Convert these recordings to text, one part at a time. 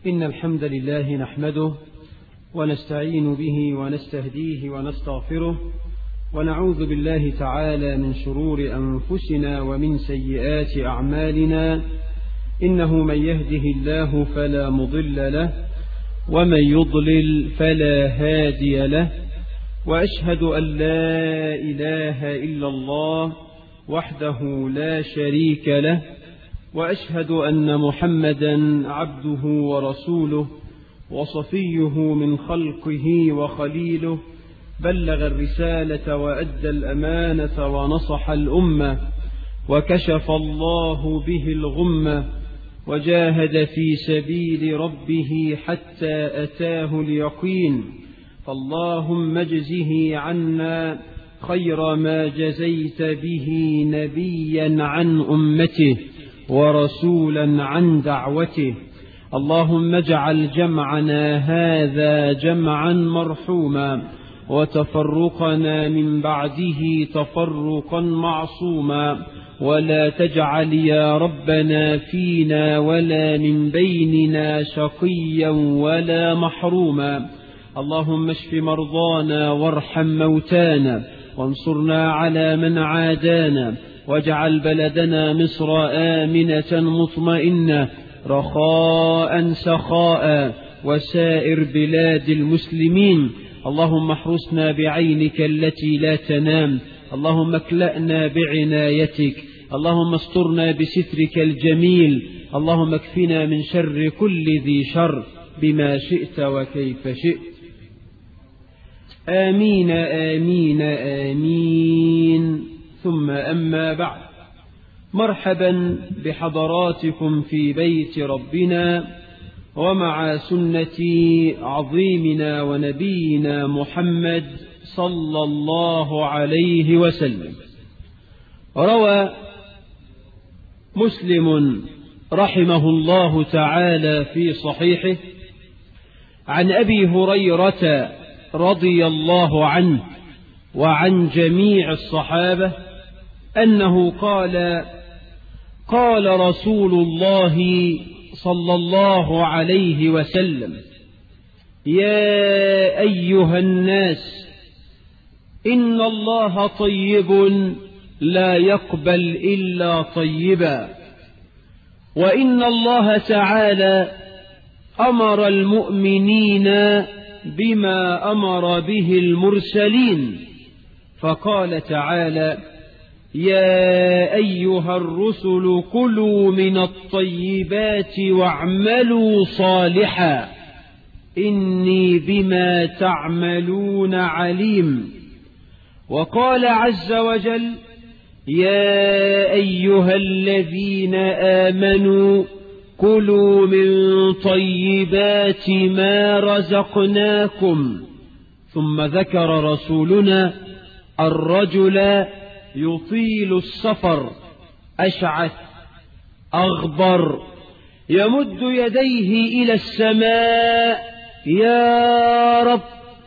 إن الحمد لله نحمده ونستعين به ونستهديه ونستغفره ونعوذ بالله تعالى من شرور أنفسنا ومن سيئات أعمالنا. إنه من يهده الله فلا مضل له ومن يضلل فلا هادي له، وأشهد أن لا إله إلا الله وحده لا شريك له، وأشهد أن محمدا عبده ورسوله وصفيه من خلقه وخليله، بلغ الرسالة وأدى الأمانة ونصح الأمة، وكشف الله به الغمة، وجاهد في سبيل ربه حتى أتاه اليقين. فاللهم اجزه عنا خير ما جزيت به نبيا عن أمته ورسولا عن دعوته. اللهم اجعل جمعنا هذا جمعا مرحوما، وتفرقنا من بعده تفرقا معصوما، ولا تجعل يا ربنا فينا ولا من بيننا شقيا ولا محروما. اللهم اشف مرضانا وارحم موتانا، وانصرنا على من عادانا، واجعل بلدنا مصر آمنة مطمئنة رخاء سخاء، وسائر بلاد المسلمين. اللهم احرسنا بعينك التي لا تنام، اللهم اكلأنا بعنايتك، اللهم استرنا بسترك الجميل، اللهم اكفنا من شر كل ذي شر بما شئت وكيف شئت. آمين آمين آمين. ثم أما بعد، مرحبا بحضراتكم في بيت ربنا ومع سنة عظيمنا ونبينا محمد صلى الله عليه وسلم. روى مسلم رحمه الله تعالى في صحيحه عن أبي هريرة رضي الله عنه وعن جميع الصحابة أنه قال: قال رسول الله صلى الله عليه وسلم: يا أيها الناس، إن الله طيب لا يقبل إلا طيبا، وإن الله تعالى أمر المؤمنين بما أمر به المرسلين، فقال تعالى: يا أيها الرسل كلوا من الطيبات واعملوا صالحا إني بما تعملون عليم. وقال عز وجل: يا أيها الذين آمنوا كلوا من طيبات ما رزقناكم. ثم ذكر رسولنا الرجل يطيل السفر أشعث أغبر يمد يديه إلى السماء: يا رب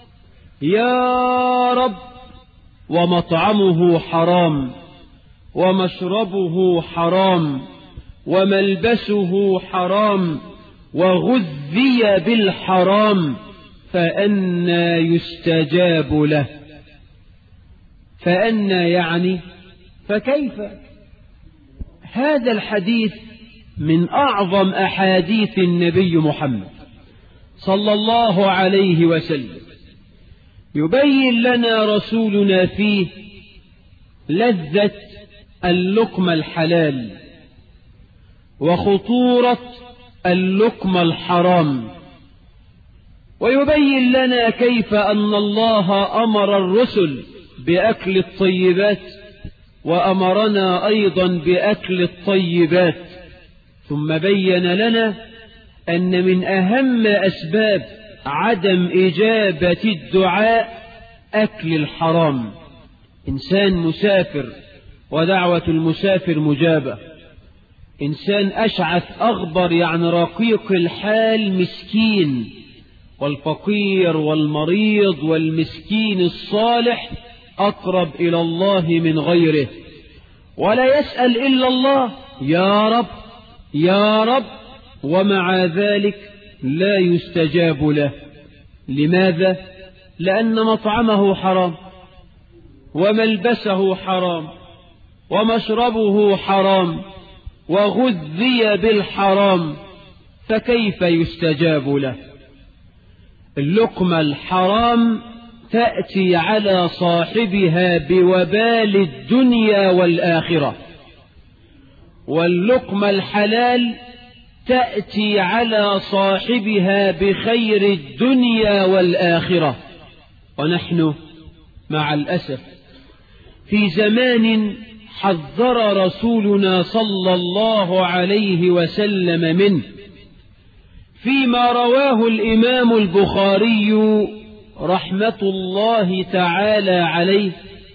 يا رب، ومطعمه حرام ومشربه حرام وملبسه حرام وغذي بالحرام، فأنى يستجاب له؟ فأنى يعني فكيف؟ هذا الحديث من أعظم أحاديث النبي محمد صلى الله عليه وسلم، يبين لنا رسولنا فيه لذة اللقمة الحلال وخطورة اللقمة الحرام، ويبين لنا كيف أن الله أمر الرسل بأكل الطيبات وأمرنا أيضا بأكل الطيبات. ثم بين لنا أن من أهم أسباب عدم إجابة الدعاء أكل الحرام. إنسان مسافر ودعوة المسافر مجابة، إنسان أشعث أغبر يعني رقيق الحال مسكين، والفقير والمريض والمسكين الصالح أقرب إلى الله من غيره، ولا يسأل إلا الله: يا رب يا رب، ومع ذلك لا يستجاب له. لماذا؟ لأن مطعمه حرام، وملبسه حرام، ومشربه حرام، وغذي بالحرام، فكيف يستجاب له؟ اللقمة الحرام تأتي على صاحبها بوبال الدنيا والآخرة، واللقمة الحلال تأتي على صاحبها بخير الدنيا والآخرة. ونحن مع الأسف في زمان حذر رسولنا صلى الله عليه وسلم منه، فيما رواه الإمام البخاري رحمة الله تعالى عليه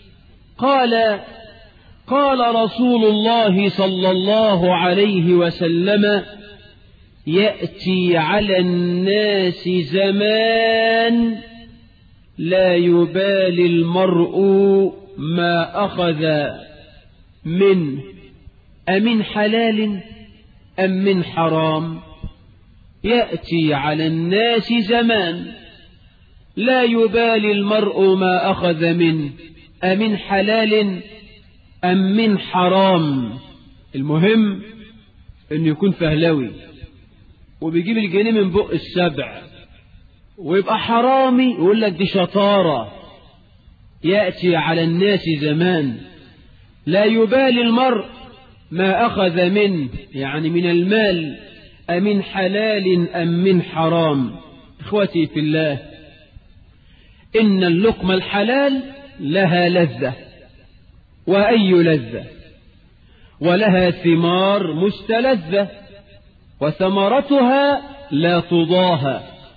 قال رسول الله صلى الله عليه وسلم: يأتي على الناس زمان لا يبالي المرء ما أخذ منه أمن حلال أم من حرام. يأتي على الناس زمان لا يبالي المرء ما أخذ منه أمن حلال أم من حرام. المهم أن يكون فهلوي وبيجيب الجنيه من بق السبع، ويبقى حرامي يقول لك دي شطارة. يأتي على الناس زمان لا يبالي المرء ما أخذ منه، يعني من المال، أمن حلال أم من حرام. إخوتي في الله، إن اللقمة الحلال لها لذة، وأي لذة، ولها ثمار مستلذة، وثمرتها لا تضاهى،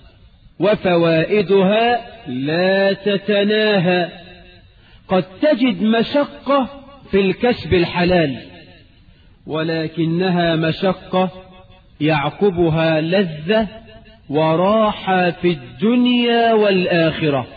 وفوائدها لا تتناهى. قد تجد مشقة في الكسب الحلال، ولكنها مشقة يعقبها لذة وراحة في الدنيا والآخرة.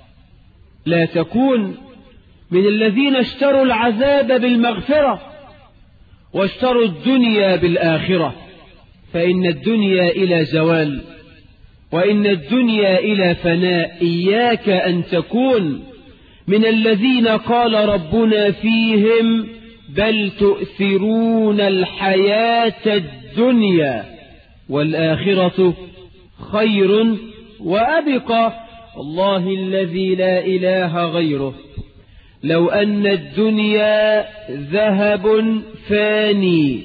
لا تكون من الذين اشتروا العذاب بالمغفرة واشتروا الدنيا بالآخرة، فإن الدنيا إلى زوال، وإن الدنيا إلى فناء. إياك أن تكون من الذين قال ربنا فيهم: بل تؤثرون الحياة الدنيا والآخرة خير وأبقى. والله الذي لا إله غيره، لو أن الدنيا ذهب فاني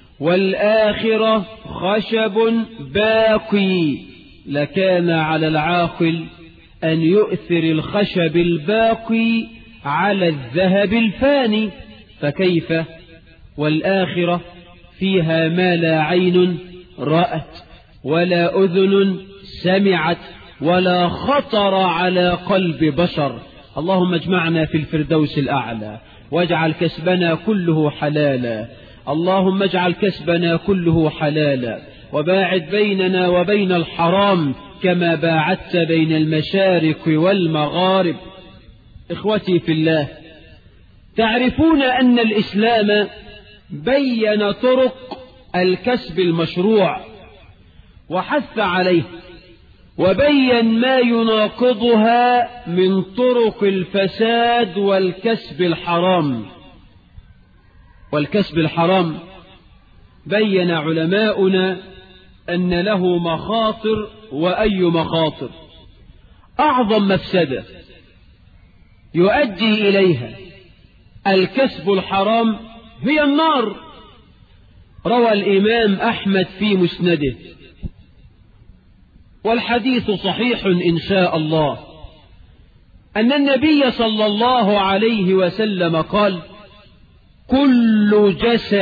والآخرة خشب باقي، لكان على العاقل أن يؤثر الخشب الباقي على الذهب الفاني. فكيف والآخرة فيها ما لا عين رأت ولا أذن سمعت ولا خطر على قلب بشر. اللهم اجمعنا في الفردوس الأعلى، واجعل كسبنا كله حلالا. اللهم اجعل كسبنا كله حلالا، وباعد بيننا وبين الحرام كما باعدت بين المشارق والمغارب. إخوتي في الله، تعرفون أن الإسلام بين طرق الكسب المشروع وحث عليه، وبين ما يناقضها من طرق الفساد والكسب الحرام. والكسب الحرام بين علماؤنا أن له مخاطر، وأي مخاطر. أعظم مفسدة يؤدي إليها الكسب الحرام هي النار. روى الإمام أحمد في مسنده، والحديث صحيح إن شاء الله، أن النبي صلى الله عليه وسلم قال: كل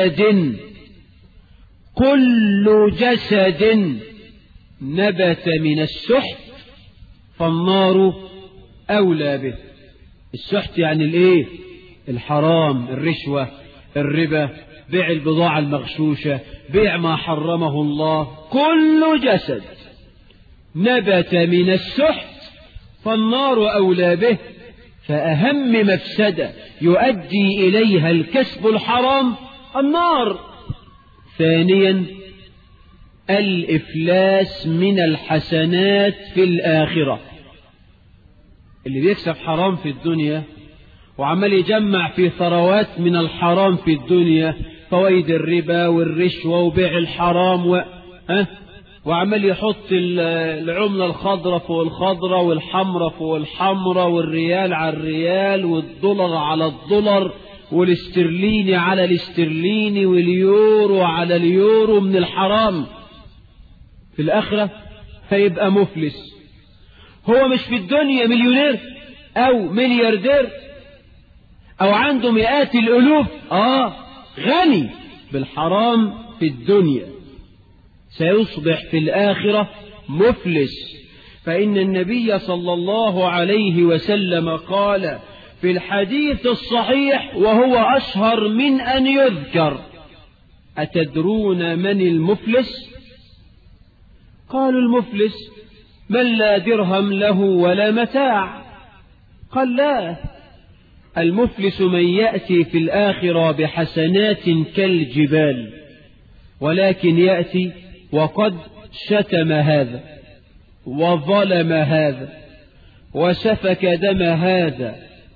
جسد نبت من السحت فالنار أولى به. السحت يعني الايه؟ الحرام، الرشوة، الربا، بيع البضاعة المغشوشة، بيع ما حرمه الله. كل جسد نبت من السحت فالنار أولى به. فأهم مفسدة يؤدي إليها الكسب الحرام النار. ثانيا الإفلاس من الحسنات في الآخرة. اللي بيكسب حرام في الدنيا وعمال يجمع في ثروات من الحرام في الدنيا، فوائد الربا والرشوة وبيع الحرام وعمال يحط العملة الخضراء فوق الخضراء والحمراء فوق الحمراء والريال على الريال والدولار على الدولار والاسترليني على الاسترليني واليورو على اليورو من الحرام، في الآخرة هيبقى مفلس. هو مش في الدنيا مليونير أو ملياردير أو عنده مئات الألوف، غني بالحرام في الدنيا، سيصبح في الآخرة مفلس. فإن النبي صلى الله عليه وسلم قال في الحديث الصحيح وهو أشهر من أن يذكر: أتدرون من المفلس؟ قالوا: المفلس من لا درهم له ولا متاع. قال: لا، المفلس من يأتي في الآخرة بحسنات كالجبال، ولكن يأتي وقد شتم هذا وظلم هذا وسفك دم هذا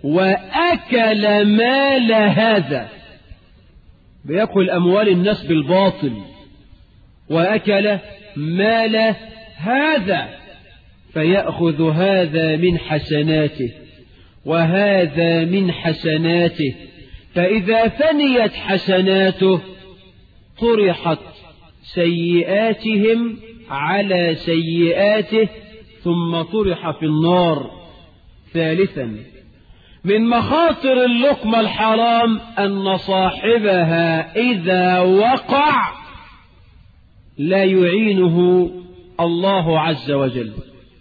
وأكل مال هذا، بيأكل أموال الناس بالباطل وأكل مال هذا، فيأخذ هذا من حسناته وهذا من حسناته، فإذا فنيت حسناته طرحت سيئاتهم على سيئاته ثم طرح في النار. ثالثا، من مخاطر اللقمة الحرام أن صاحبها إذا وقع لا يعينه الله عز وجل،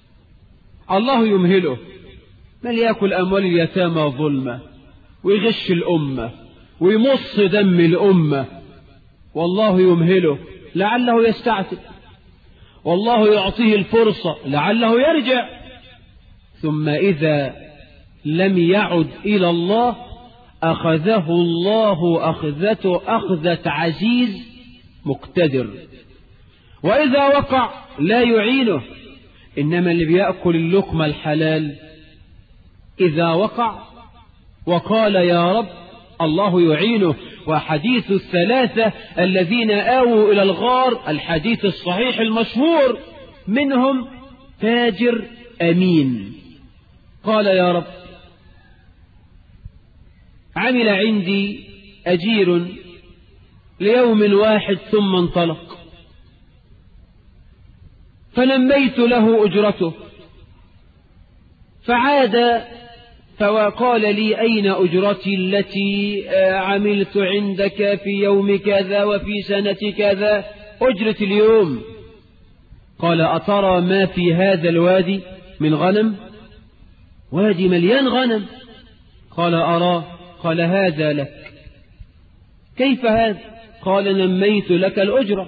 الله يمهله، من يأكل أموال اليتامى ظلمة ويغش الأمة ويمص دم الأمة، والله يمهله لعله يستعتب، والله يعطيه الفرصة لعله يرجع، ثم إذا لم يعد إلى الله أخذه الله أخذة عزيز مقتدر، وإذا وقع لا يعينه. إنما اللي بيأكل اللقمة الحلال إذا وقع وقال يا رب الله يعينه. وحديث الثلاثة الذين آووا إلى الغار، الحديث الصحيح المشهور، منهم تاجر أمين، قال يا رب عمل عندي أجير ليوم واحد ثم انطلق، فنميت له أجرته، فعاد فقال لي أين أجرتي التي عملت عندك في يوم كذا وفي سنة كذا، أجرة اليوم. قال أترى ما في هذا الوادي من غنم؟ وادي مليان غنم. قال أراه. قال هذا لك. كيف هذا؟ قال نميت لك الأجرة.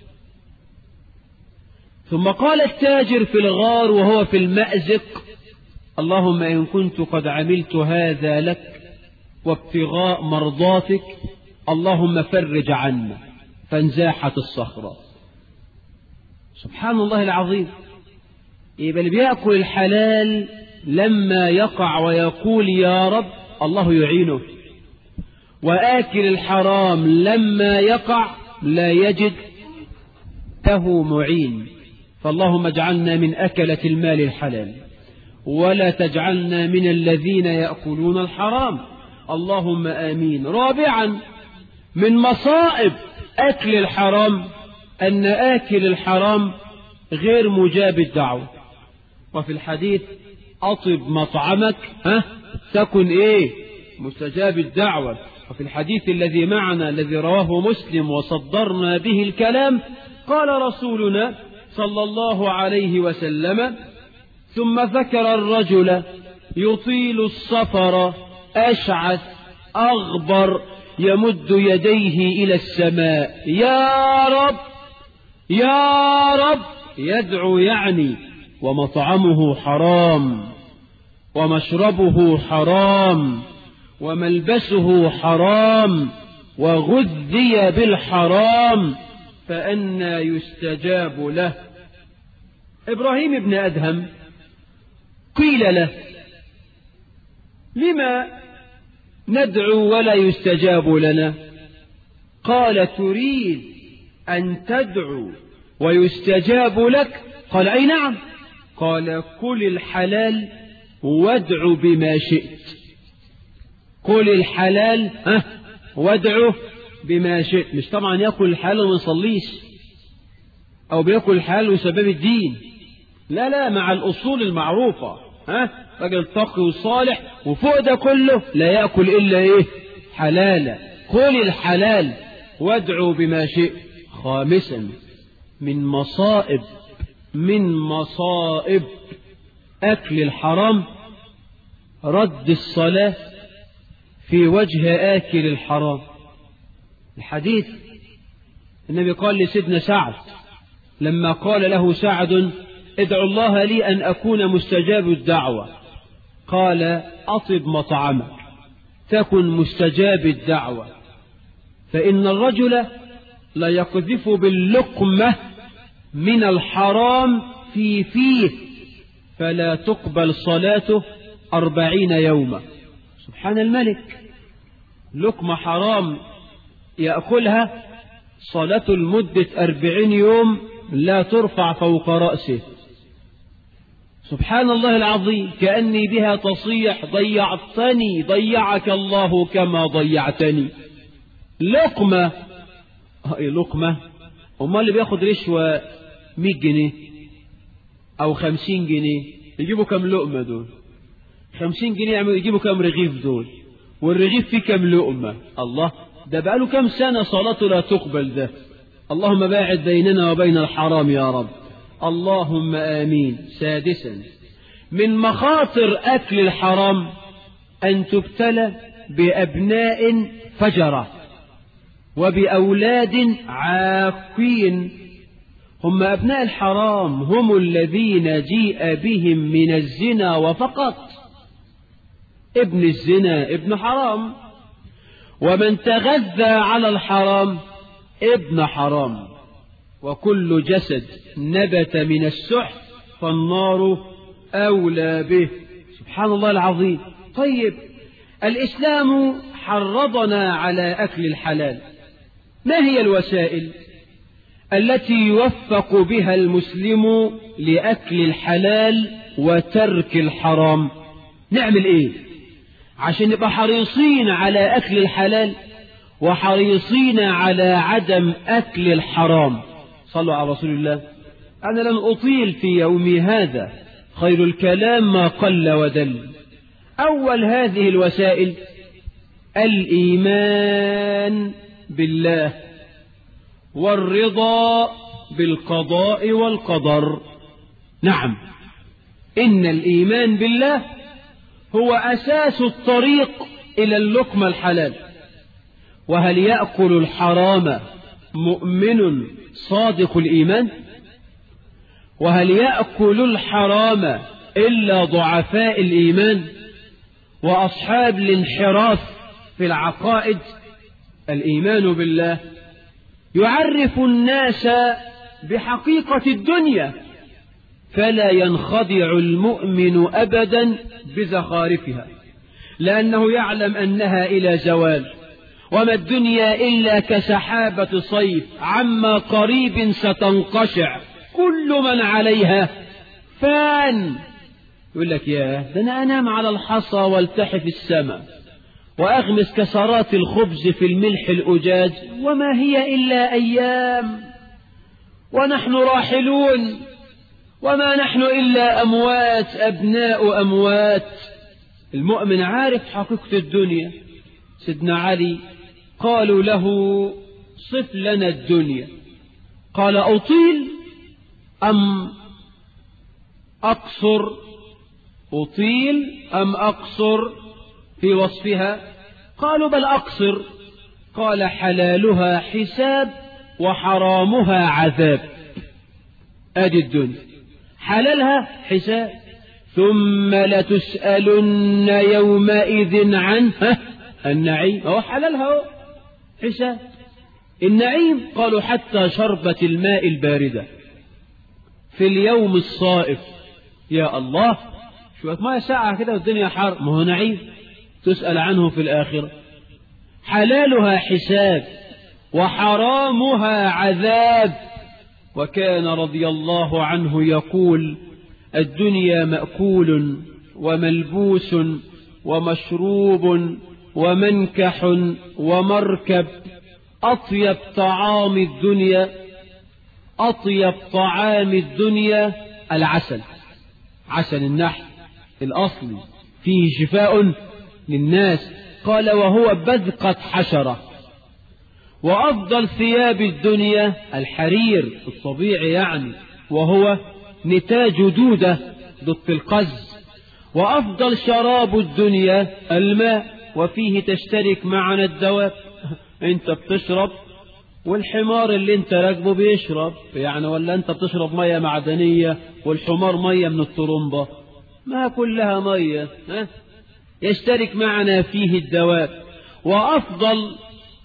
ثم قال التاجر في الغار وهو في المأزق اللهم إن كنت قد عملت هذا لك وابتغاء مرضاتك اللهم فرج عنا، فانزاحت الصخرة. سبحان الله العظيم. يبقى اللي بيأكل الحلال لما يقع ويقول يا رب الله يعينه، وآكل الحرام لما يقع لا يجد له معين. فاللهم اجعلنا من أكلة المال الحلال ولا تجعلنا من الذين يأكلون الحرام، اللهم آمين. رابعا، من مصائب أكل الحرام أن آكل الحرام غير مجاب الدعوة. وفي الحديث أطب مطعمك تكن مستجاب الدعوة. وفي الحديث الذي معنا الذي رواه مسلم وصدرنا به الكلام قال رسولنا صلى الله عليه وسلم ثم ذكر الرجل يطيل السفر أشعث أغبر يمد يديه إلى السماء يا رب يا رب، يدعو يعني، ومطعمه حرام ومشربه حرام وملبسه حرام وغذي بالحرام فأنى يستجاب له. إبراهيم بن أدهم قيل له: لما ندعو ولا يستجاب لنا؟ قال: تريد أن تدعو ويستجاب لك؟ قال: أي نعم. قال: كل الحلال وادع بما شئت. كل الحلال وادعو بما شئت. مش طبعا يأكل الحلال وما يصليش، أو بيأكل الحلال وسبب الدين، لا لا، مع الأصول المعروفة. رجل تقي وصالح، وفوق ده كله لا يأكل إلا حلالا. كل الحلال وادعو بما شئت. خامسا، من مصائب أكل الحرام رد الصلاة في وجه آكل الحرام. الحديث النبي قال لسيدنا سعد لما قال له سعد: ادعو الله لي أن أكون مستجاب الدعوة، قال: أطب مطعمك تكن مستجاب الدعوة، فإن الرجل لا يقذف باللقمة من الحرام في فيه فلا تقبل صلاته 40 يوما. سبحان الملك، لقمة حرام يأكلها، صلاة المدة 40 يوم لا ترفع فوق رأسه. سبحان الله العظيم، كأني بها تصيح: ضيعتني، ضيعك الله كما ضيعتني. لقمة أما اللي بياخد رشوة 100 جنيه أو 50 جنيه يجيبوا كم لقمة دول؟ 50 جنيه يجيبوا كم رغيف دول؟ والرغيف فيه كم لقمة؟ الله، ده بقاله كم سنة صلاته لا تقبل ده. اللهم باعد بيننا وبين الحرام يا رب، اللهم آمين. سادسا، من مخاطر أكل الحرام أن تبتلى بأبناء فجرة وبأولاد عاقين. هم أبناء الحرام هم الذين جيء بهم من الزنا وفقط. ابن الزنا ابن حرام، ومن تغذى على الحرام ابن حرام. وكل جسد نبت من السحت فالنار أولى به. سبحان الله العظيم. طيب، الإسلام حرضنا على أكل الحلال. ما هي الوسائل التي يوفق بها المسلم لأكل الحلال وترك الحرام؟ نعمل إيه عشان نبقى حريصين على أكل الحلال وحريصين على عدم أكل الحرام؟ صلوا على رسول الله. أنا لن أطيل في يومي هذا، خير الكلام ما قل ودل. أول هذه الوسائل الإيمان بالله والرضا بالقضاء والقدر. نعم، إن الإيمان بالله هو أساس الطريق إلى اللقمة الحلال. وهل يأكل الحرام مؤمن صادق الإيمان؟ وهل يأكل الحرام إلا ضعفاء الإيمان وأصحاب الانحراف في العقائد؟ الإيمان بالله يعرف الناس بحقيقة الدنيا، فلا ينخدع المؤمن أبدا بزخارفها، لأنه يعلم أنها إلى زوال، وما الدنيا إلا كسحابة صيف عما قريب ستنقشع، كل من عليها فان. يقول لك: يا ده أنا أنام على الحصى والتحف السماء وأغمس كسرات الخبز في الملح الأجاج، وما هي إلا أيام ونحن راحلون، وما نحن إلا أموات أبناء أموات. المؤمن عارف حقيقة الدنيا. سيدنا علي قالوا له: صف لنا الدنيا. قال: أطيل أم أقصر؟ أطيل أم أقصر في وصفها؟ قالوا: بل أقصر. قال: حلالها حساب وحرامها عذاب. أدي الدنيا، حلالها حساب، ثم لتسألن يومئذ عن النعيم. هو حلالها حساب، النعيم قالوا حتى شربة الماء الباردة في اليوم الصائف. يا الله، شوية ماء ساعة كده والدنيا حر، ما هو نعيم تسأل عنه في الآخرة. حلالها حساب وحرامها عذاب. وكان رضي الله عنه يقول: الدنيا مأكول وملبوس ومشروب ومنكح ومركب، أطيب طعام الدنيا العسل، عسل النحل الأصلي فيه شفاء للناس. قال: وهو بذقة حشرة. وأفضل ثياب الدنيا الحرير الطبيعي يعني، وهو نتاج دودة ضد القز. وأفضل شراب الدنيا الماء، وفيه تشترك معنا الدواب. انت بتشرب والحمار اللي انت راكبه بيشرب يعني، ولا انت بتشرب مية معدنية والحمار مية من الطرمبة؟ ما كلها مية. يشترك معنا فيه الدواب. وأفضل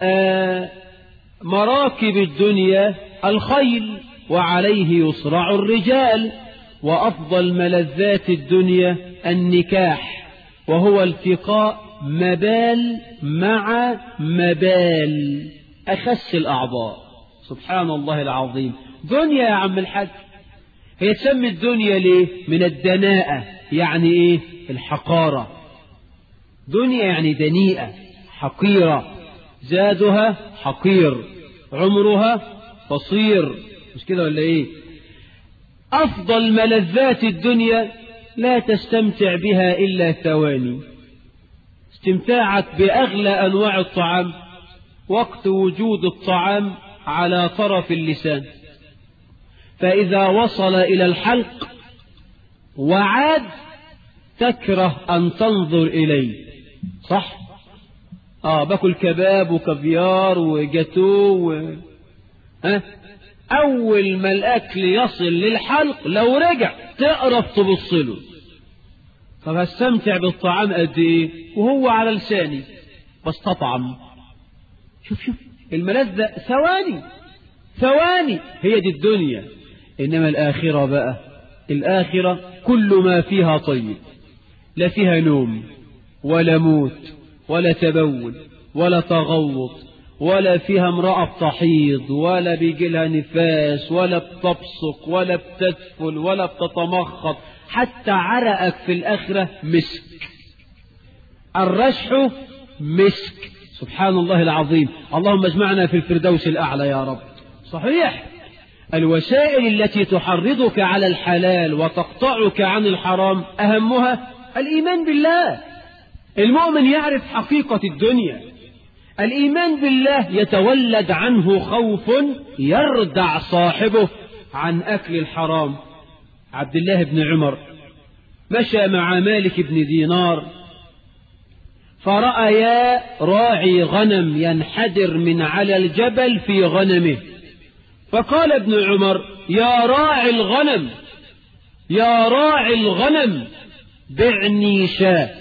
مراكب الدنيا الخيل، وعليه يصرع الرجال. وأفضل ملذات الدنيا النكاح، وهو التقاء مبال مع مبال، أخس الأعضاء. سبحان الله العظيم. دنيا يا عم الحاج. هي تسمي الدنيا ليه؟ من الدناءة، يعني إيه؟ الحقارة. دنيا يعني دنيئة حقيرة، زادها حقير، عمرها قصير، مش كده ولا إيه؟ أفضل ملذات الدنيا لا تستمتع بها إلا ثواني. استمتاعك بأغلى أنواع الطعام وقت وجود الطعام على طرف اللسان، فإذا وصل إلى الحلق وعاد تكره أن تنظر إليه. صح؟ باكل كباب وكافيار وجاتو أول ما الأكل يصل للحلق لو رجع تقرب تبصله. طب هستمتع بالطعام قد إيه وهو على لساني بستطعم؟ شوف الملذة ثواني هي دي الدنيا. إنما الآخرة بقى، الآخرة كل ما فيها طيب، لا فيها نوم ولا موت ولا تبول ولا تغوط، ولا فيها امرأة بتحيض ولا بيجي لها نفاس ولا بتبصق ولا بتدفل ولا بتتمخط. حتى عرقك في الآخرة مسك، الرشح مسك. سبحان الله العظيم. اللهم اجمعنا في الفردوس الأعلى يا رب. صحيح، الوسائل التي تحرضك على الحلال وتقطعك عن الحرام أهمها الإيمان بالله. المؤمن يعرف حقيقة الدنيا. الإيمان بالله يتولد عنه خوف يردع صاحبه عن أكل الحرام. عبد الله بن عمر مشى مع مالك بن دينار، فرأيا راعي غنم ينحدر من على الجبل في غنمه، فقال ابن عمر: يا راعي الغنم بعني شاة.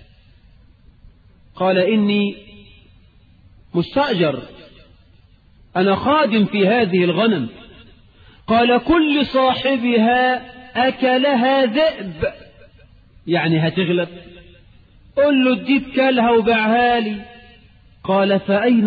قال: إني مستأجر، أنا خادم في هذه الغنم. قال: كل صاحبها أكلها ذئب، يعني هتغلب، قل له الديب كلها وباعها لي. قال: فأين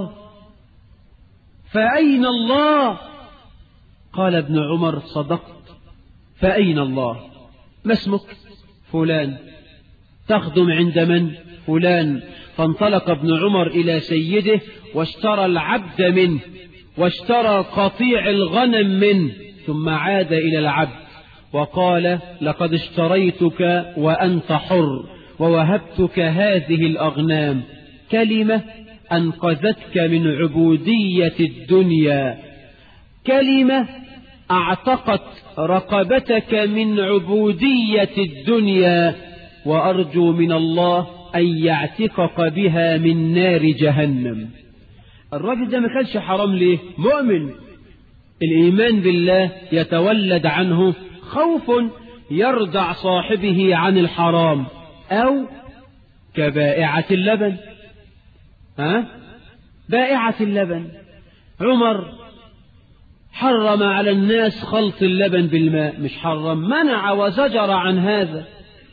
الله؟ قال ابن عمر: صدقت، فأين الله؟ ما اسمك؟ فلان. تخدم عند من؟ فلان. فانطلق ابن عمر إلى سيده واشترى العبد منه واشترى قطيع الغنم منه، ثم عاد إلى العبد وقال: لقد اشتريتك وأنت حر ووهبتك هذه الأغنام. كلمة أنقذتك من عبودية الدنيا، كلمة أعتقت رقبتك من عبودية الدنيا، وأرجو من الله أن يعتقك بها من نار جهنم. الراجل ده ما كانش حرام ليه؟ مؤمن. الإيمان بالله يتولد عنه خوف يردع صاحبه عن الحرام، أو كبائعة اللبن. بائعة اللبن عمر حرم على الناس خلط اللبن بالماء، مش حرم، منع وزجر عن هذا.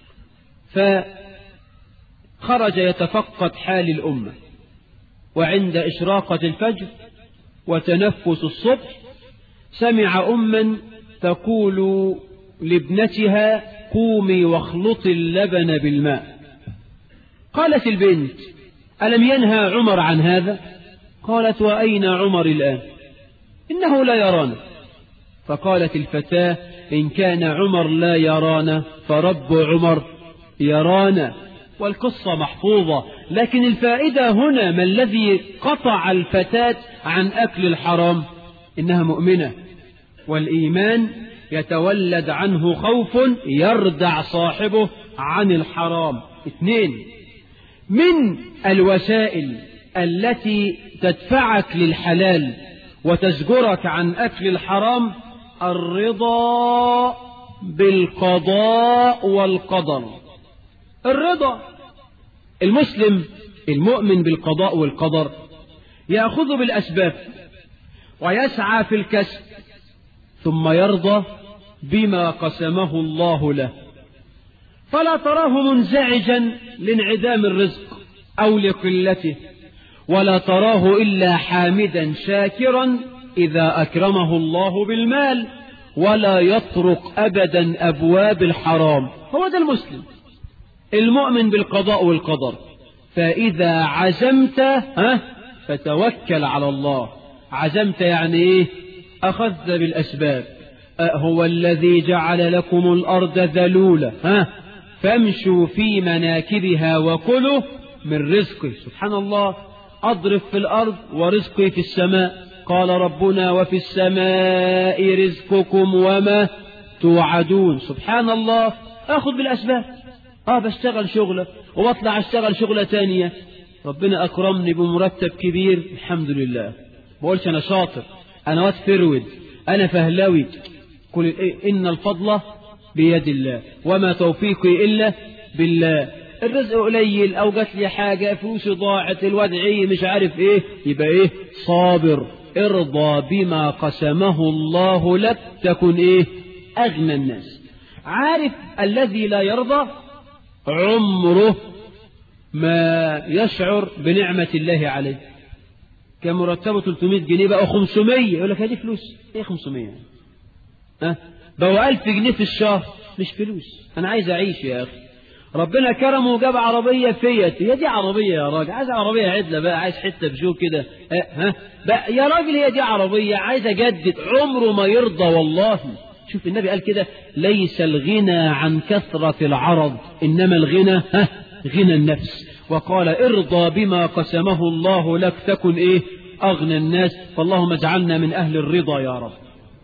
فخرج يتفقد حال الأمة، وعند إشراقة الفجر وتنفس الصبح سمع أما تقول لابنتها قومي واخلطي اللبن بالماء. قالت البنت ألم ينهى عمر عن هذا؟ قالت وأين عمر الآن؟ إنه لا يرانا. فقالت الفتاة إن كان عمر لا يرانا فرب عمر يرانا. والقصة محفوظة، لكن الفائدة هنا ما الذي قطع الفتاة عن أكل الحرام؟ إنها مؤمنة، والإيمان يتولد عنه خوف يردع صاحبه عن الحرام. 2 من الوسائل التي تدفعك للحلال وتزجرك عن أكل الحرام الرضا بالقضاء والقدر. الرضا، المسلم المؤمن بالقضاء والقدر يأخذ بالأسباب ويسعى في الكسب، ثم يرضى بما قسمه الله له، فلا تراه منزعجا لانعدام الرزق أو لقلته، ولا تراه إلا حامدا شاكرا إذا أكرمه الله بالمال، ولا يطرق أبدا أبواب الحرام. هو ده المسلم المؤمن بالقضاء والقدر. فإذا عزمت فتوكل على الله. عزمت يعني إيه؟ أخذت بالأسباب. هو الذي جعل لكم الأرض ذلولة فامشوا في مناكبها وكلوا من رزقه. سبحان الله، أضرب في الأرض ورزقي في السماء. قال ربنا وفي السماء رزقكم وما توعدون. سبحان الله، أخذ بالأسباب. بشتغل شغلة وبطلع أشتغل شغلة تانية، ربنا أكرمني بمرتب كبير الحمد لله. بقولش أنا شاطر، أنا واد فرود، أنا فهلوي. قل إن الفضل بيد الله وما توفيقي إلا بالله. الرزق قليل أو جات لي حاجة، فلوسي ضاعت، الوضعي مش عارف إيه، يبقى إيه؟ صابر. ارضى بما قسمه الله لك تكن إيه؟ أغنى الناس. عارف الذي لا يرضى عمره ما يشعر بنعمة الله عليه. كان مرتبه 300 جنيه بقى 500، يقول لك هذه فلوس ايه 500 يعني؟ بقى 1000 جنيه في الشهر مش فلوس، انا عايز اعيش يا اخي. ربنا كرمه وجاب عربية فيت، هي دي عربية يا راجل؟ عايز عربية عدلة بقى، عايز حتة بجو كده بقى يا راجل، هي دي عربية؟ عايز اجدد. عمره ما يرضى والله. شوف النبي قال كده ليس الغنى عن كثرة العرض إنما الغنى غنى النفس. وقال ارضى بما قسمه الله لك تكن إيه؟ أغنى الناس. فاللهم اجعلنا من أهل الرضا يا رب.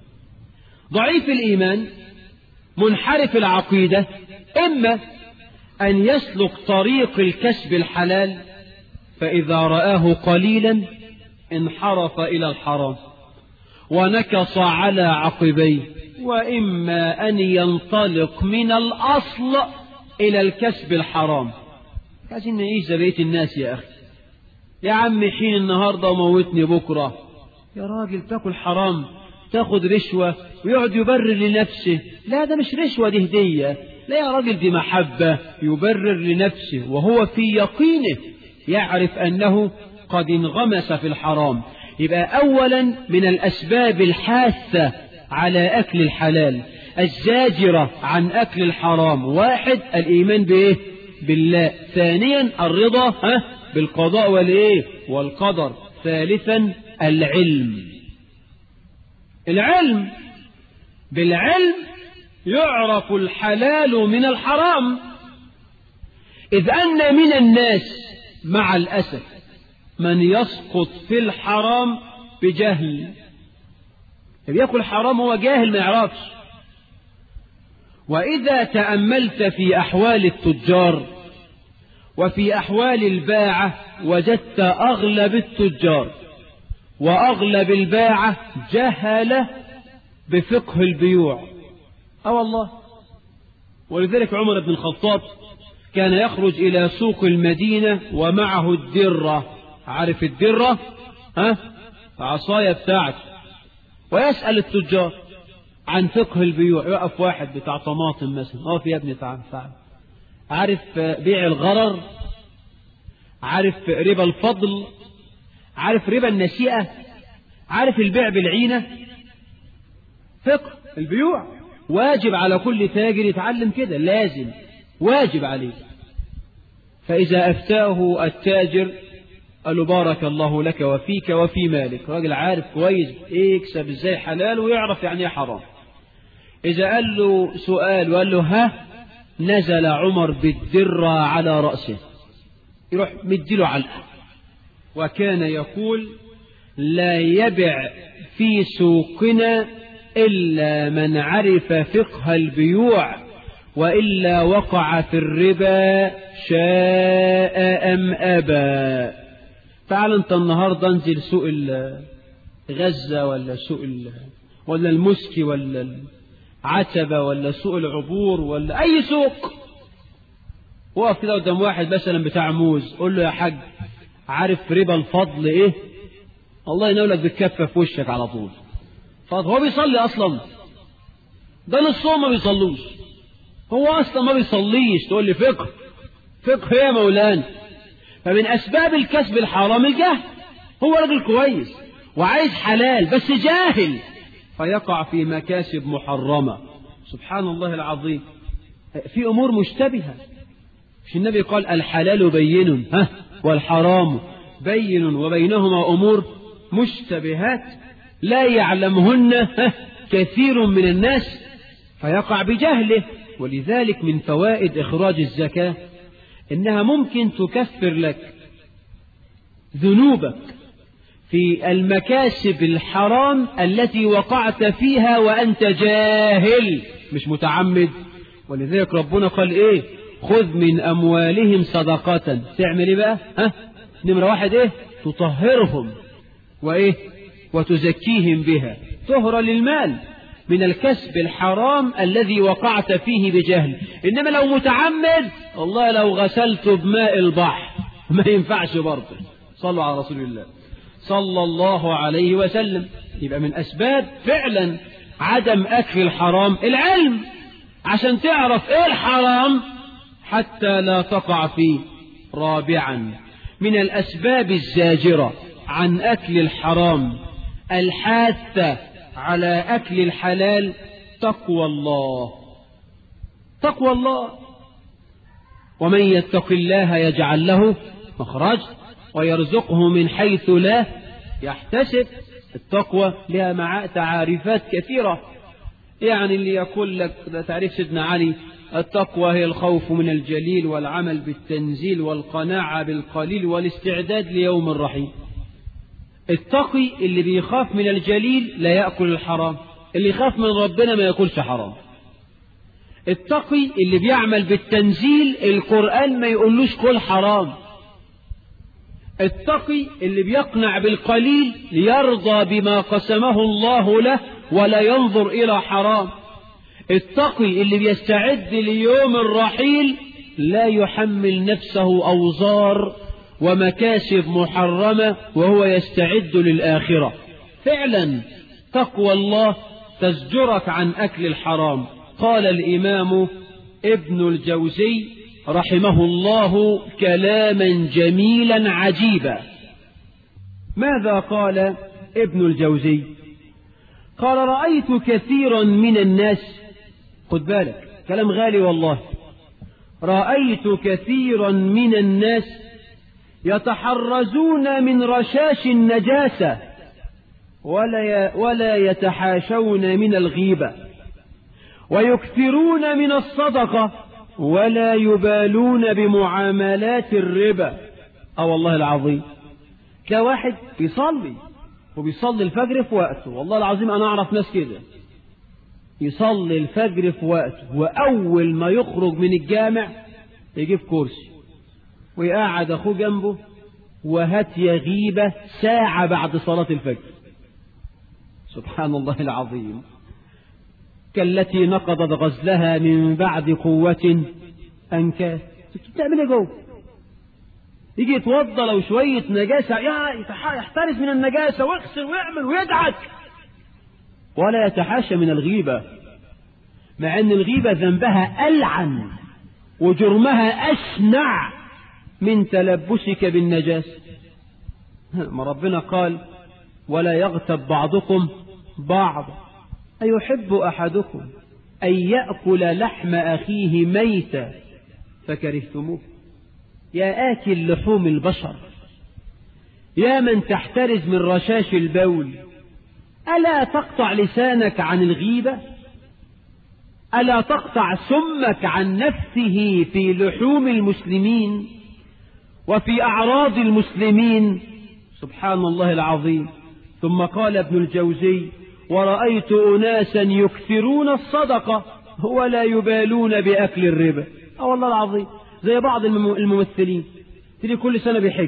ضعيف الإيمان منحرف العقيدة إما أن يسلك طريق الكسب الحلال فإذا رآه قليلا انحرف إلى الحرام ونكص على عقبيه، وإما أن ينطلق من الأصل إلى الكسب الحرام. عايزين نعيش زي بقية الناس يا أخي. يا عم حين النهاردة وموتني بكرة. يا راجل تاكل حرام، تاخد رشوة ويقعد يبرر لنفسه. لا ده مش رشوة، دي هدية. لا يا راجل دي محبة. يبرر لنفسه وهو في يقينه يعرف أنه قد انغمس في الحرام. يبقى أولا من الأسباب الحاثة على أكل الحلال الزاجرة عن أكل الحرام: 1 الإيمان بإيه؟ بالله. 2 الرضا بالقضاء والإيه؟ والقدر. 3 العلم. العلم، بالعلم يعرف الحلال من الحرام، إذ أن من الناس مع الأسف من يسقط في الحرام بجهل. يأكل حرام هو جاهل ما يعرفش. وإذا تأملت في أحوال التجار وفي أحوال الباعة وجدت أغلب التجار وأغلب الباعة جهل بفقه البيوع. والله. ولذلك عمر بن الخطاب كان يخرج إلى سوق المدينة ومعه الدرة. عارف الدرة؟ العصاية بتاعته، ويسأل التجار عن فقه البيوع. يقف واحد بتاع طماطم مثلا، اقف يا ابني تعال تعال، عارف بيع الغرر؟ عارف ربا الفضل؟ عارف ربا النسيئة؟ عارف البيع بالعينة؟ فقه البيوع واجب على كل تاجر يتعلم كده، لازم واجب عليه. فإذا أفتاه التاجر قال له بارك الله لك وفيك وفي مالك، راجل عارف كويس ايه يكسب ازاي حلال ويعرف يعني ايه حرام. إذا قال له سؤال وقال له ها، نزل عمر بالدرة على رأسه، يروح مديله علقة. وكان يقول لا يبع في سوقنا إلا من عرف فقه البيوع، وإلا وقع في الربا شاء أم أبى. تعال انت النهاردة انزل سوق غزة ولا سوق ولا المسكي ولا العتبة ولا سوق العبور ولا أي سوق، وقف كده قدام واحد مثلا بتاع موز، قول له يا حاج عارف ربا الفضل ايه؟ الله ينولك بالكفة في وشك على طول. فضل هو بيصلي أصلا؟ ده نصهم ما بيصلوش، هو أصلا ما بيصليش، تقول لي فقه؟ فقه يا مولانا. فمن أسباب الكسب الحرام الجهل. هو راجل كويس وعايز حلال بس جاهل، فيقع في مكاسب محرمة. سبحان الله العظيم، في أمور مشتبهة. مش النبي قال الحلال بين والحرام بين وبينهما أمور مشتبهات لا يعلمهن كثير من الناس، فيقع بجهله. ولذلك من فوائد إخراج الزكاة إنها ممكن تكفر لك ذنوبك في المكاسب الحرام التي وقعت فيها وأنت جاهل مش متعمد. ولذلك ربنا قال إيه؟ خذ من أموالهم صدقة. تعمل إيه بقى؟ نمرة واحد إيه؟ تطهرهم وإيه؟ وتزكيهم بها، طهرة للمال من الكسب الحرام الذي وقعت فيه بجهل. إنما لو متعمد، والله لو غسلت بماء البحر ما ينفعش برضه. صلوا على رسول الله صلى الله عليه وسلم. يبقى من أسباب فعلا عدم أكل الحرام العلم، عشان تعرف إيه الحرام حتى لا تقع فيه. رابعا من الأسباب الزاجرة عن أكل الحرام الحاثة على أكل الحلال تقوى الله. تقوى الله. ومن يتق الله يجعل له مخرج ويرزقه من حيث لا يحتسب. التقوى لها تعاريفات كثيرة، يعني اللي يقول لك ده تعريف سيدنا علي: التقوى هي الخوف من الجليل والعمل بالتنزيل والقناعة بالقليل والاستعداد ليوم الرحيل. التقي اللي بيخاف من الجليل لا يأكل الحرام، اللي يخاف من ربنا ما يأكلش حرام. التقي اللي بيعمل بالتنزيل، القرآن ما يقولوش كل حرام. التقي اللي بيقنع بالقليل يرضى بما قسمه الله له ولا ينظر إلى حرام. التقي اللي بيستعد ليوم الرحيل لا يحمل نفسه أوزار ومكاسب محرمة وهو يستعد للآخرة. فعلا تقوى الله تزجرك عن أكل الحرام. قال الإمام ابن الجوزي رحمه الله كلاما جميلا عجيبا. ماذا قال ابن الجوزي؟ قال: رأيت كثيرا من الناس، خد بالك كلام غالي والله، رأيت كثيرا من الناس يتحرزون من رشاش النجاسة ولا يتحاشون من الغيبة، ويكثرون من الصدقة ولا يبالون بمعاملات الربا. والله العظيم كواحد بيصلي وبيصلي الفجر في وقته، والله العظيم أنا أعرف ناس كده يصلي الفجر في وقته، وأول ما يخرج من الجامع يجيب كرسي ويقعد أخوه جنبه وهات يغيبة ساعة بعد صلاة الفجر. سبحان الله العظيم. كالتي نقضت غزلها من بعد قوة أنكاث. بتعمل ايه جوه؟ يجي يتوضى لو شوية نجاسة يحترز من النجاسة ويغسل ويعمل ويدعك، ولا يتحاشى من الغيبة، مع أن الغيبة ذنبها ألعن وجرمها أشنع من تلبسك بالنجاسة. ما ربنا قال ولا يغتب بعضكم بعض أيحب أحدكم أن يأكل لحم أخيه ميتا فكرهتموه. يا آكل لحوم البشر، يا من تحترز من رشاش البول، ألا تقطع لسانك عن الغيبة؟ ألا تقطع سمك عن نفسه في لحوم المسلمين وفي أعراض المسلمين؟ سبحان الله العظيم. ثم قال ابن الجوزي ورأيت أناسا يكثرون الصدقة ولا يبالون بأكل الربا. والله العظيم زي بعض الممثلين تيجي كل سنة بيحج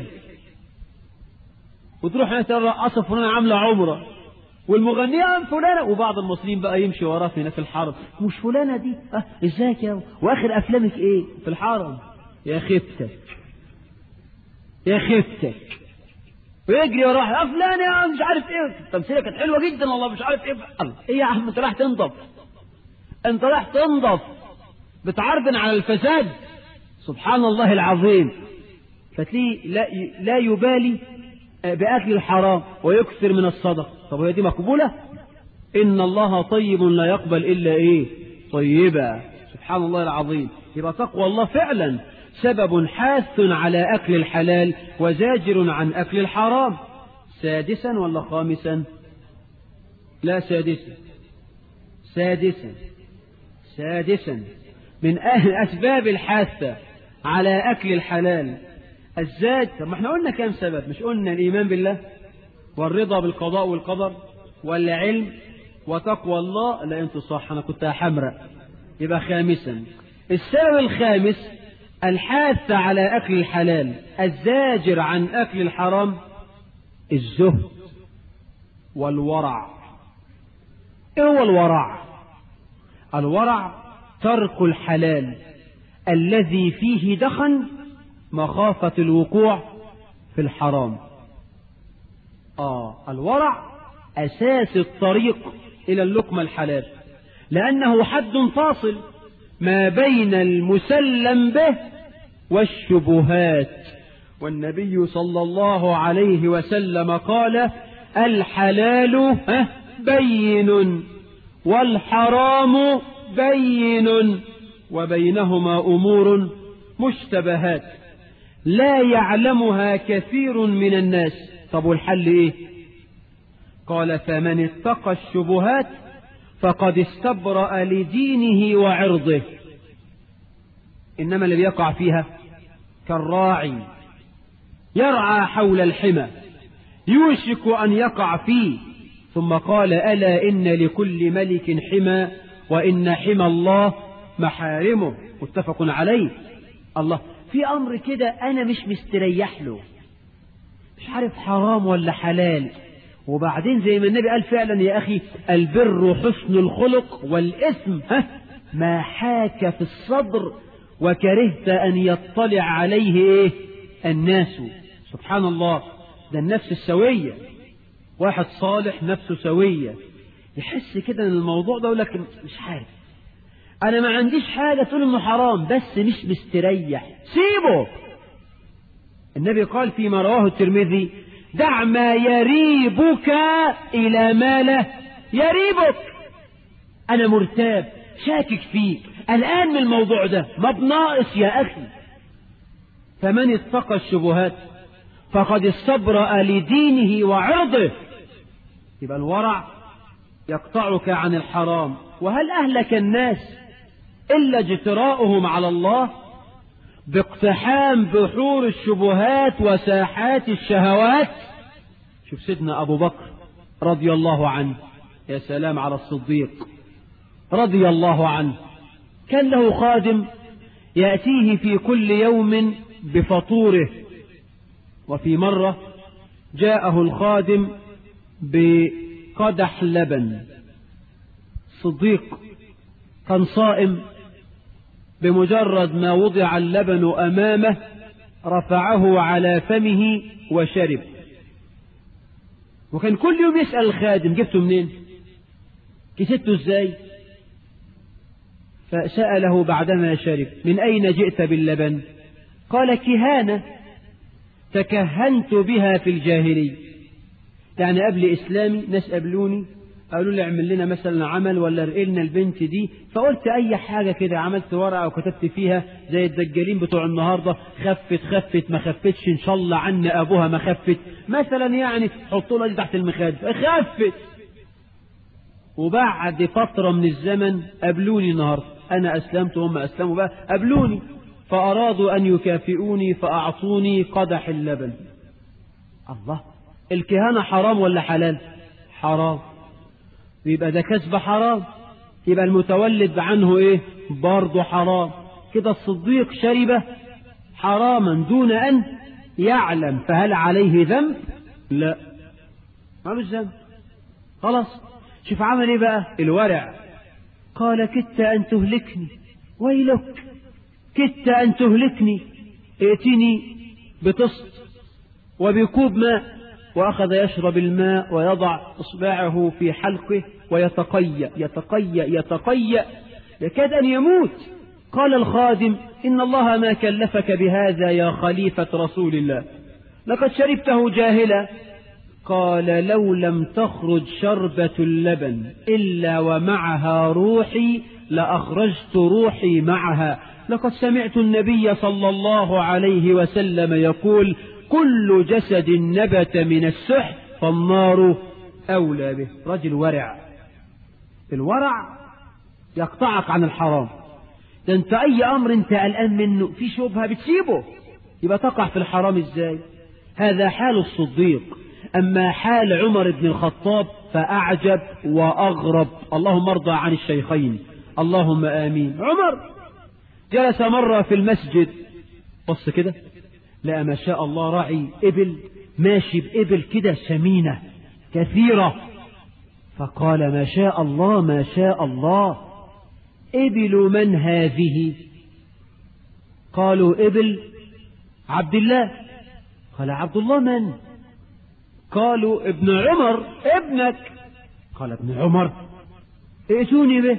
وتروح هنا ترى رقصة فلانة عاملة عمرة والمغنية فلانة، وبعض المصريين بقى يمشي وراه في الحرم، مش فلانة دي ازيك يا واخر افلامك ايه في الحرم؟ يا خفتك يا خفتك، ويجري وراه فلان يا مش عارف ايه، تمثيلها كانت حلوة جدا والله مش عارف ايه. ايه يا عم انت رايح تنضف، انت رايح تنضف بتعرضن على الفساد. سبحان الله العظيم. فتلاقيه لا يبالي بأكل الحرام ويكثر من الصدقة. طب هي دي مقبولة؟ إن الله طيب لا يقبل إلا إيه؟ طيبا. سبحان الله العظيم. يبقى تقوى الله فعلا سبب حاث على أكل الحلال وزاجر عن أكل الحرام. سادسا ولا خامسا؟ لا سادسا من أسباب الحاثة على أكل الحلال الزاد. طب ما احنا قلنا كام سبب؟ مش قلنا الإيمان بالله والرضا بالقضاء والقدر والعلم وتقوى الله؟ لا انتوا صح، أنا كنت حمرق. يبقى خامسا. السبب الخامس الحاث على أكل الحلال الزاجر عن أكل الحرام الزهد والورع. ايه هو الورع؟ الورع ترك الحلال الذي فيه دخن مخافة الوقوع في الحرام. الورع أساس الطريق إلى اللقمة الحلال، لأنه حد فاصل ما بين المسلم به والشبهات. والنبي صلى الله عليه وسلم قال الحلال بين والحرام بين وبينهما أمور مشتبهات لا يعلمها كثير من الناس. طب والحل ايه؟ قال فمن اتقى الشبهات فقد استبرأ لدينه وعرضه. إنما اللي بيقع فيها كالراعي يرعى حول الحمى يوشك أن يقع فيه. ثم قال ألا إن لكل ملك حمى وإن حمى الله محارمه. متفق عليه. الله في أمر كده أنا مش مستريح له، مش عارف حرام ولا حلال. وبعدين زي ما النبي قال فعلا يا أخي البر حسن الخلق والإثم ما حاك في الصدر وكرهت أن يطلع عليه إيه الناس. سبحان الله. ده النفس السوية، واحد صالح نفسه سوية يحس كده ان الموضوع ده، يقول لك مش عارف انا ما عنديش حاجة تقول انه حرام بس مش مستريح، سيبه. النبي قال فيما رواه الترمذي دع ما يريبك الى ما لا يريبك. انا مرتاب شاكك فيه الان من الموضوع ده، ما بناقص يا اخي. فمن اتقى الشبهات فقد استبرأ لدينه وعرضه. يبقى الورع يقطعك عن الحرام. وهل أهلك الناس إلا اجتراؤهم على الله باقتحام بحور الشبهات وساحات الشهوات؟ شوف سيدنا أبو بكر رضي الله عنه، يا سلام على الصديق رضي الله عنه، كان له خادم يأتيه في كل يوم بفطوره. وفي مرة جاءه الخادم بقدح لبن. صديق كان صائم، بمجرد ما وضع اللبن أمامه رفعه على فمه وشرب. وكان كل يوم يسأل الخادم جبته منين؟ كسبته ازاي؟ فسأله بعدما شرب من أين جئت باللبن؟ قال كهانة تكهنت بها في الجاهلية. يعني قبل إسلامي ناس قابلوني قالوا لي اعمل لنا مثلا عمل ولا ارقي لنا البنت دي، فقلت أي حاجة كده، عملت ورقة وكتبت فيها زي الدجالين بتوع النهاردة، خفت ما خفتش إن شاء الله عنا أبوها ما خفت مثلا، يعني حطوا لها دي تحت المخاد خفت. وبعد فترة من الزمن قابلوني النهاردة، أنا أسلمت وهم أسلموا بقى، قابلوني فأرادوا أن يكافئوني فأعطوني قدح اللبن. الله، الكهانة حرام ولا حلال؟ حرام. يبقى ده كسب حرام، يبقى المتولد عنه ايه؟ برضه حرام. كده الصديق شرب حراما دون أن يعلم، فهل عليه ذنب؟ لا، ما مش ذنب. خلاص. شوف عمل ايه بقى الورع؟ قال كدت أن تهلكني، ويلك كدت أن تهلكني، ائتني بطست وبكوب ماء. وأخذ يشرب الماء ويضع إصبعه في حلقه ويتقيأ يكاد أن يموت. قال الخادم إن الله ما كلفك بهذا يا خليفة رسول الله، لقد شربته جاهلا. قال لو لم تخرج شربة اللبن إلا ومعها روحي لأخرجت روحي معها. لقد سمعت النبي صلى الله عليه وسلم يقول كل جسد نبت من السحت فالنار أولى به. رجل ورع. الورع يقطعك عن الحرام. ده انت أي أمر انت قلقان منه في شبهة بتسيبه، يبقى تقع في الحرام ازاي؟ هذا حال الصديق. أما حال عمر بن الخطاب فأعجب وأغرب. اللهم ارضى عن الشيخين، اللهم آمين. عمر جلس مرة في المسجد، بص كده لقى ما شاء الله راعي إبل ماشي بإبل كده سمينة كثيرة، فقال ما شاء الله ما شاء الله، إبل من هذه؟ قالوا إبل عبد الله. قال عبد الله من؟ قالوا ابن عمر ابنك. قال ابن عمر ائتوني به.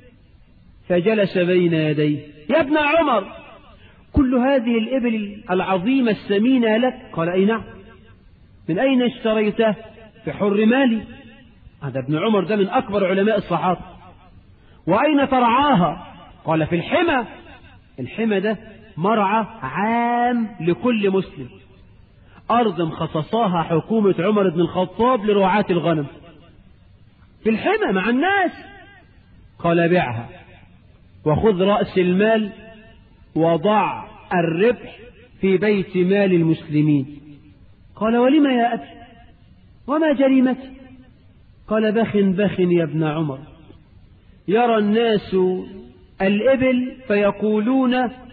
فجلس بين يديه يا ابن عمر كل هذه الإبل العظيمة السمينة لك؟ قال أي نعم. من أين اشتريته؟ في حر مالي. هذا ابن عمر ده من أكبر علماء الصحابة. وأين ترعاها؟ قال في الحمى. الحمى ده مرعى عام لكل مسلم، أرض مخصصاها حكومة عمر بن الخطاب لرعاة الغنم، في الحمى مع الناس. قال بيعها وخذ رأس المال وضع الربح في بيت مال المسلمين. قال ولما يا أبي وما جريمتي؟ قال بخ يا ابن عمر، يرى الناس الإبل فيقولون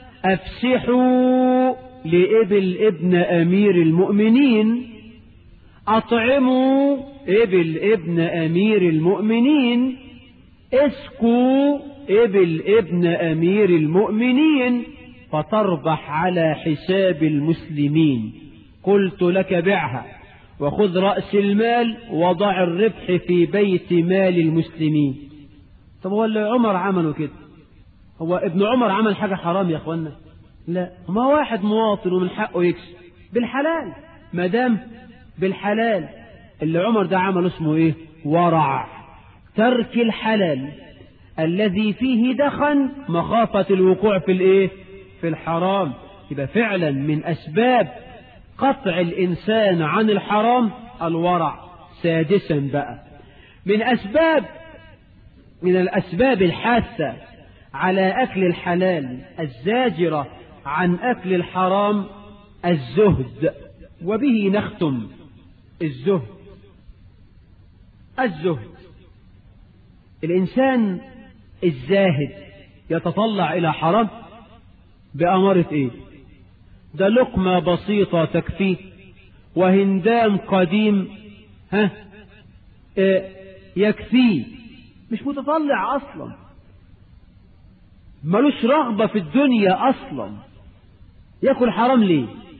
أفسحوا لإبل ابن أمير المؤمنين، أطعموا إبل ابن أمير المؤمنين، اسقوا إبل ابن أمير المؤمنين، فتربح على حساب المسلمين. قلت لك بعها وخذ رأس المال وضع الربح في بيت مال المسلمين. طب هو اللي عمر عمله كده، هو ابن عمر عمل حاجة حرام يا اخوانا؟ لا، ما واحد مواطن ومن حقه يكسب بالحلال، ما دام بالحلال. اللي عمر ده عمل اسمه ايه؟ ورع، ترك الحلال الذي فيه دخن مخافة الوقوع في الايه؟ في الحرام. يبقى فعلا من اسباب قطع الانسان عن الحرام الورع. سادسا بقى من الاسباب الحاثة على اكل الحلال الزاجرة عن اكل الحرام الزهد. وبه نختم. الزهد الانسان الزاهد يتطلع الى حرام بأمارة ايه؟ ده لقمة بسيطة تكفيه، وهندام قديم يكفيه، مش متطلع اصلا، ملوش رغبة في الدنيا اصلا. ياكل حرام ليه؟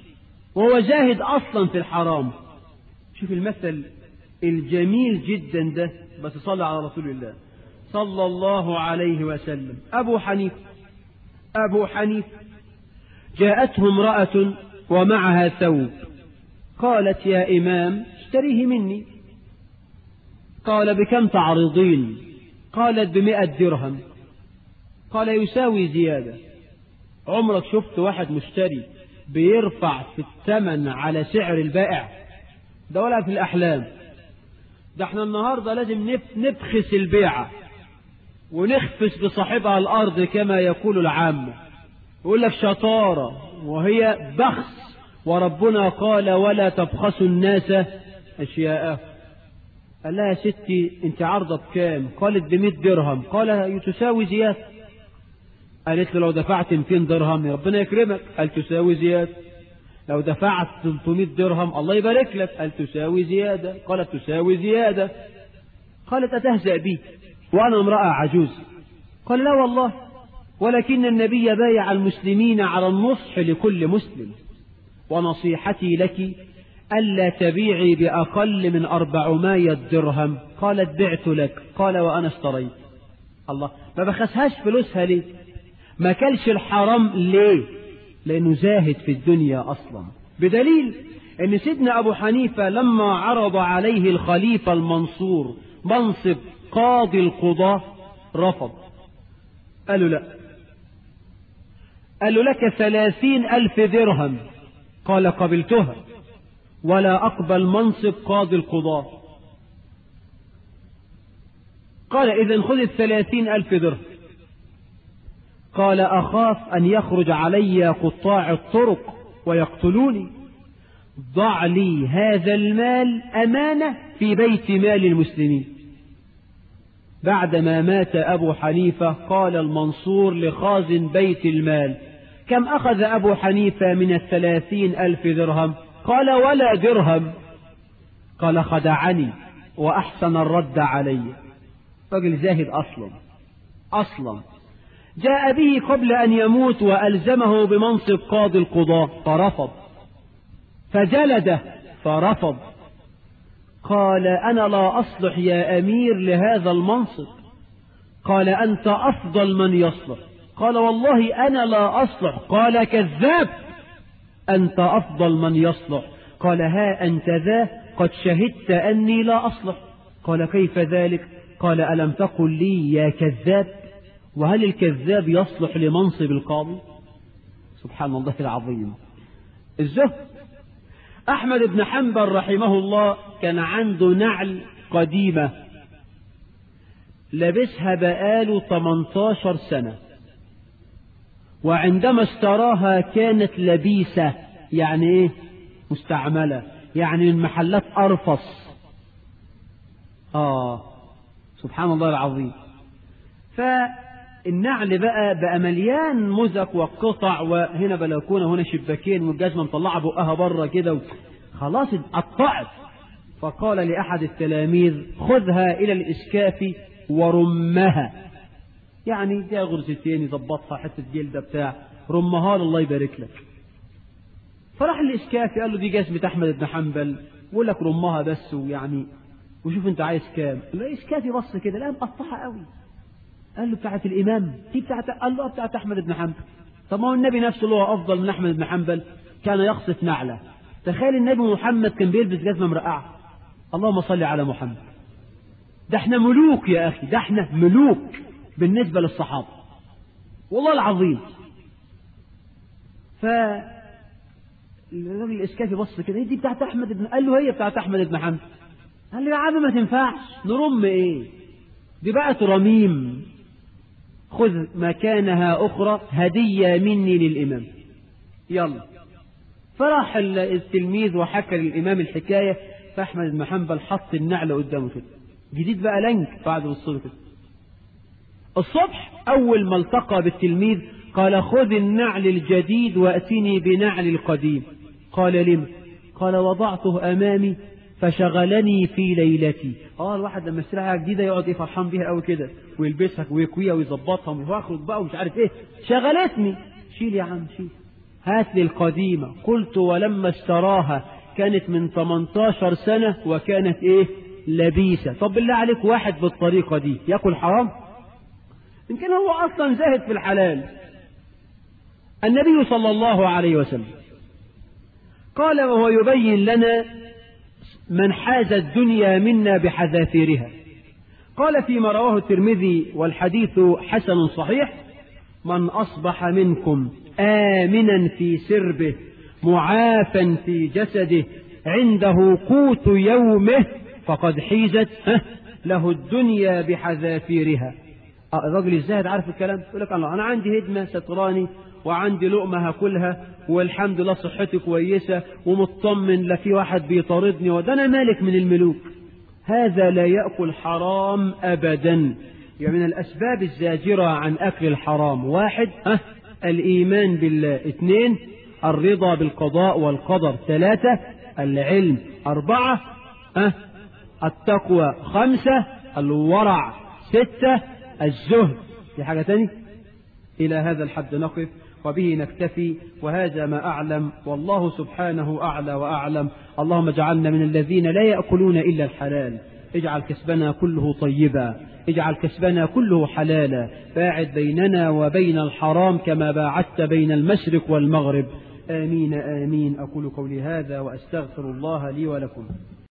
وهو زاهد أصلا في الحرام. شوف المثل الجميل جدا ده، بس صلى على رسول الله صلى الله عليه وسلم. أبو حنيفة جاءته امرأة ومعها ثوب، قالت يا إمام اشتريه مني. قال بكم تعرضين؟ قالت ب100 درهم. قال يساوي زيادة. عمرك شفت واحد مشتري بيرفع في الثمن على سعر البائع؟ ده ولا في الأحلام. ده احنا النهاردة لازم نبخس البيعة ونخفس بصاحبها الأرض كما يقول العامة. يقول لك شطارة وهي بخس، وربنا قال ولا تبخسوا الناس أشياءه. قال لها يا ستي انت عارضة بكام؟ قالت ب100 درهم. قال تساوي زيادة. قالت له لو دفعت 200 درهم ربنا يكرمك. قال تساوي زيادة. لو دفعت 300 درهم الله يبارك لك. قال تساوي زيادة. قالت تساوي زيادة. قالت أتهزأ بي وأنا امرأة عجوز؟ قال لا والله، ولكن النبي بايع المسلمين على النصح لكل مسلم، ونصيحتي لك ألا تبيعي بأقل من 400 درهم. قالت بعت لك. قال وأنا اشتريت. الله، ما بخسهاش فلوسها ليه؟ ما كلش الحرام ليه؟ لأنه زاهد في الدنيا أصلا. بدليل أن سيدنا أبو حنيفة لما عرض عليه الخليفة المنصور منصب قاضي القضاة رفض. قالوا لا. قالوا لك 30,000 درهم. قال قبلتها ولا أقبل منصب قاضي القضاة. قال إذن خذ 30,000 درهم. قال أخاف أن يخرج علي قطاع الطرق ويقتلوني، ضع لي هذا المال أمانة في بيت مال المسلمين. بعدما مات أبو حنيفة قال المنصور لخازن بيت المال كم أخذ أبو حنيفة من 30,000 درهم؟ قال ولا درهم. قال خدعني وأحسن الرد علي. رجل زاهد أصلا جاء به قبل أن يموت وألزمه بمنصب قاضي القضاة فرفض، فجلده فرفض. قال أنا لا أصلح يا أمير لهذا المنصب. قال أنت أفضل من يصلح. قال والله أنا لا أصلح. قال كذاب، أنت أفضل من يصلح. قال ها أنت ذا قد شهدت أني لا أصلح. قال كيف ذلك؟ قال ألم تقل لي يا كذاب؟ وهل الكذاب يصلح لمنصب القاضي؟ سبحان الله العظيم. الزهد. أحمد بن حنبل رحمه الله كان عنده نعل قديمة لبسها بقاله 18 سنة، وعندما اشتراها كانت لبيسة، يعني ايه؟ مستعملة، يعني من محلات أرفص. سبحان الله العظيم. فالنعل بقى مليان مزق وقطع، وهنا بلكونة وهنا شباكين، والجزمة مطلعة بقها بره كده، خلاص اتقطعت. فقال لأحد التلاميذ خذها إلى الإسكاف ورمها، يعني دي غرزتين يظبطها حتة جلدة بتاع رمها الله يبارك لك. فراح الإسكافي قال له دي جزمة أحمد بن حنبل ويقول لك رمها بس، ويعني وشوف انت عايز كام. الإسكافي بص كده لا مقطعها قوي. قال له بتاعت الإمام دي بتاعت، قال له بتاعت أحمد بن حنبل. طب ما هو النبي نفسه اللي هو أفضل من أحمد بن حنبل كان يقصف نعلة. تخيل النبي محمد كان بيلبس جزمة مرقعة. اللهم صل على محمد. ده احنا ملوك يا أخي، ده احنا ملوك بالنسبة للصحابة والله العظيم. فالراجل الإسكافي بص كده دي بتاعت أحمد بن، قال له هي بتاعت أحمد بن حنبل. قال له يا عم ما تنفعش، نرم ايه؟ دي بقت رميم، خذ مكانها أخرى هدية مني للإمام. يلا. فراح التلميذ وحكى للإمام الحكاية، فأحمد بن حنبل حط النعل قدامه كده جديد بقى لنك بعد الصبح كده. الصبح أول ما التقى بالتلميذ قال خذ النعل الجديد وأتني بنعل القديم. قال لم؟ قال وضعته أمامي فشغلني في ليلتي. الواحد لما يشتري حاجة جديدة يقعد فرحان بيها قوي كده ويلبسها ويكويها ويظبطها ويخرج بقى ومش عارف ايه، شغلتني. شيل يا عم شيل. هات لي القديمة. قلت ولما اشتراها كانت من 18 سنة وكانت ايه لبيسة. طب بالله عليك واحد بالطريقة دي يأكل حرام؟ يمكن هو أصلا زاهد في الحلال. النبي صلى الله عليه وسلم قال وهو يبين لنا من حاز الدنيا منا بحذافيرها، قال فيما رواه الترمذي والحديث حسن صحيح: من أصبح منكم آمنا في سربه معافا في جسده عنده قوت يومه فقد حيزت له الدنيا بحذافيرها. الرجل الزاهد عارف الكلام، يقول لك الله أنا عندي هدمة ستراني وعندي لقمة هاكلها والحمد لله صحتي كويسة ومطمن لا في واحد بيطاردني وده أنا مالك من الملوك. هذا لا يأكل حرام أبدا. يعني من الأسباب الزاجرة عن أكل الحرام: واحد الإيمان بالله، اثنين الرضا بالقضاء والقدر، ثلاثة العلم، أربعة التقوى، خمسة الورع، ستة الزهد. في حاجة تاني؟ إلى هذا الحد نقف وبه نكتفي، وهذا ما أعلم والله سبحانه أعلى وأعلم. اللهم اجعلنا من الذين لا يأكلون إلا الحلال، اجعل كسبنا كله طيبا، اجعل كسبنا كله حلالا، باعد بيننا وبين الحرام كما باعدت بين المشرق والمغرب. آمين آمين. أقول قولي هذا وأستغفر الله لي ولكم.